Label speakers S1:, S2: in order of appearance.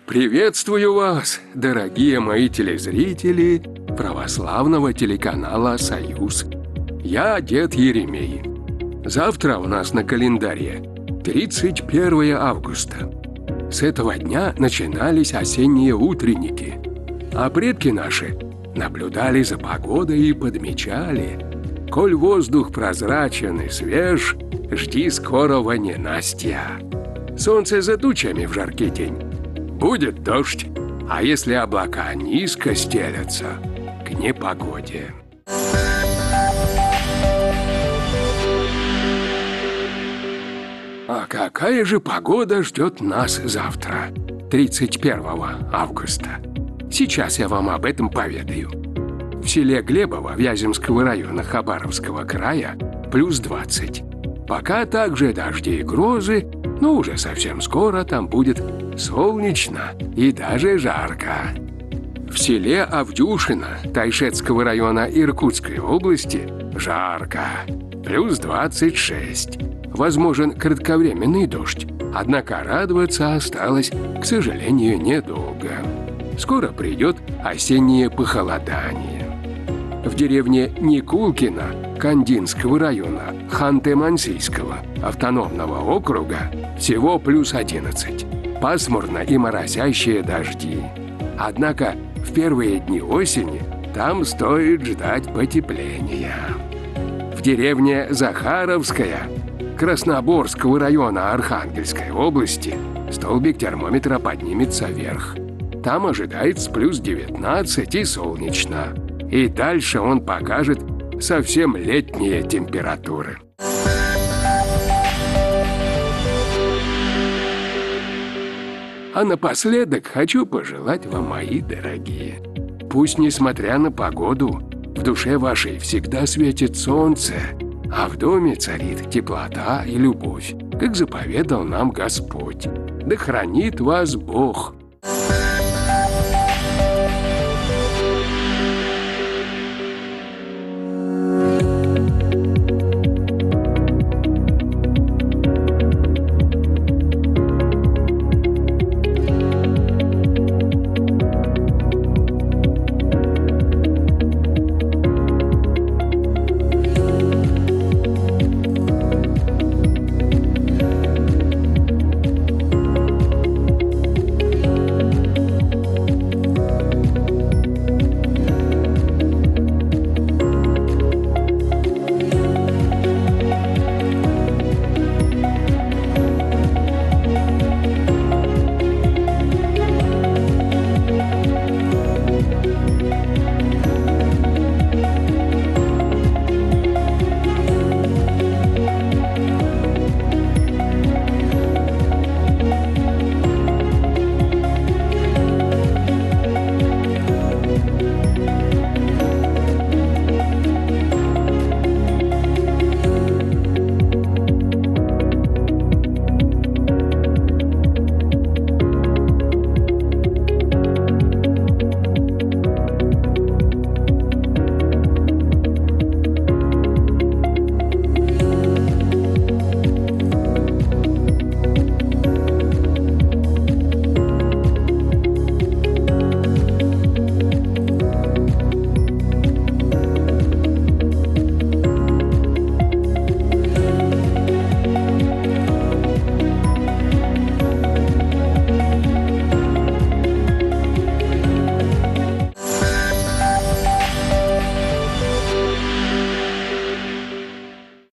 S1: Приветствую вас, дорогие мои телезрители православного телеканала «Союз». Я дед Еремей. Завтра у нас на календаре 31 августа. С этого дня начинались осенние утренники, а предки наши наблюдали за погодой и подмечали: коль воздух прозрачен и свеж, жди скорого ненастья. Солнце за тучами в жаркий день, будет дождь, а если облака низко стелятся, к непогоде. А какая же погода ждет нас завтра, 31 августа? Сейчас я вам об этом поведаю. В селе Глебово Вяземского района Хабаровского края плюс 20. Пока также дожди и грозы, но уже совсем скоро там будет солнечно и даже жарко. В селе Авдюшино Тайшетского района Иркутской области жарко, плюс 26. Возможен кратковременный дождь, однако радоваться осталось, к сожалению, недолго. Скоро придет осеннее похолодание. В деревне Никулкино Кандинского района Ханты-Мансийского автономного округа всего плюс 11. Пасмурно и моросящие дожди. Однако в первые дни осени там стоит ждать потепления. В деревне Захаровская Красноборского района Архангельской области столбик термометра поднимется вверх. Там ожидается плюс 19 и солнечно. И дальше он покажет совсем летние температуры. А напоследок хочу пожелать вам, мои дорогие, пусть, несмотря на погоду, в душе вашей всегда светит солнце, а в доме царит теплота и любовь, как заповедал нам Господь. Да хранит вас Бог!